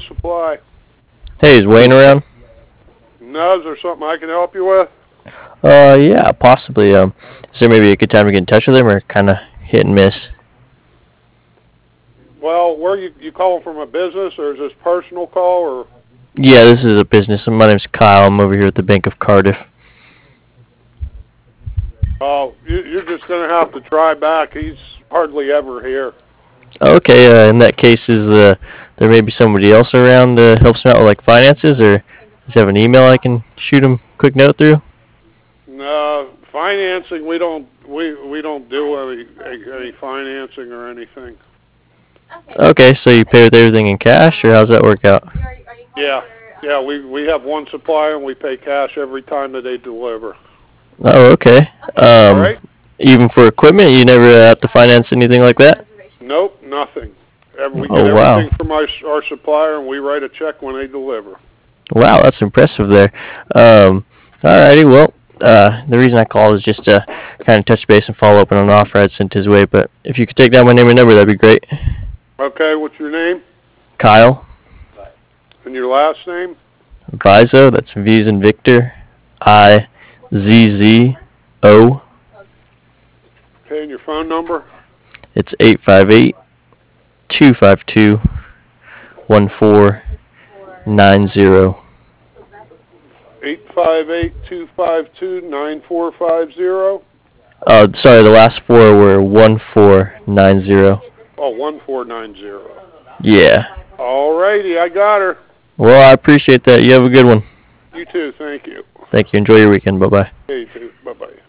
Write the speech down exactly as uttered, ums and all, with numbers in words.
Supply. Hey, is Wayne around? No, is there something I can help you with? Uh, yeah, possibly. Um, is there maybe a good time to get in touch with him, or kind of hit and miss? Well, where you you calling from, a business, or is this personal call, or? Yeah, this is a business. My name's Kyle. I'm over here at the Bank of Cardiff. Oh, you, you're just gonna have to try back. He's hardly ever here. Okay, uh, in that case, is uh, there maybe somebody else around that helps him out with like finances, or does he have an email I can shoot him a quick note through? No, financing. We don't we we don't do any any financing or anything. Okay, so you pay with everything in cash, or how's that work out? Yeah, yeah. We we have one supplier and we pay cash every time that they deliver. Oh, okay. All Um, right. even for equipment, you never uh, have to finance anything like that? Nope, nothing. Ev- We get Oh, wow. everything from our our supplier and we write a check when they deliver. Wow, that's impressive there. Um, alrighty, well, uh, the reason I called is just to kind of touch base and follow up on an offer I'd sent his way, but if you could take down my name and number, that'd be great. Okay. What's your name Kyle and your last name? Vizo, that's V as in Victor, I Z Z O. Okay, and your phone number? It's eight five eight, two five two, one four nine zero. Eight five eight two five two nine four five zero. Oh, sorry, the last four were one four nine zero. Oh, one four nine zero. Yeah. All righty, I got her. Well, I appreciate that. You have a good one. You too. Thank you. Thank you. Enjoy your weekend. Bye-bye. Hey, you too. Bye bye.